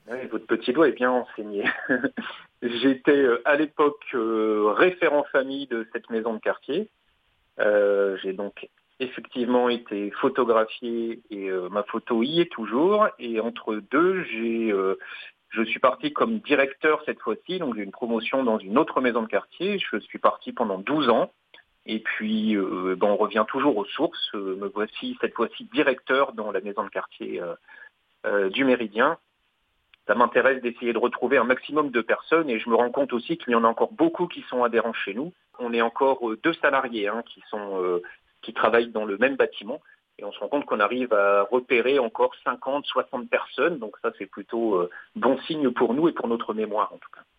Oui, votre petit doigt est bien enseigné. J'étais à l'époque référent famille de cette maison de quartier. J'ai donc effectivement été photographié et ma photo y est toujours. Et entre deux, je suis parti comme directeur cette fois-ci. Donc j'ai une promotion dans une autre maison de quartier. Je suis parti pendant 12 ans. Et puis on revient toujours aux sources. Me voici cette fois-ci directeur dans la maison de quartier du Méridien. Ça m'intéresse d'essayer de retrouver un maximum de personnes et je me rends compte aussi qu'il y en a encore beaucoup qui sont adhérents chez nous. On est encore 2 salariés qui travaillent dans le même bâtiment et on se rend compte qu'on arrive à repérer encore 50, 60 personnes. Donc ça, c'est plutôt bon signe pour nous et pour notre mémoire en tout cas.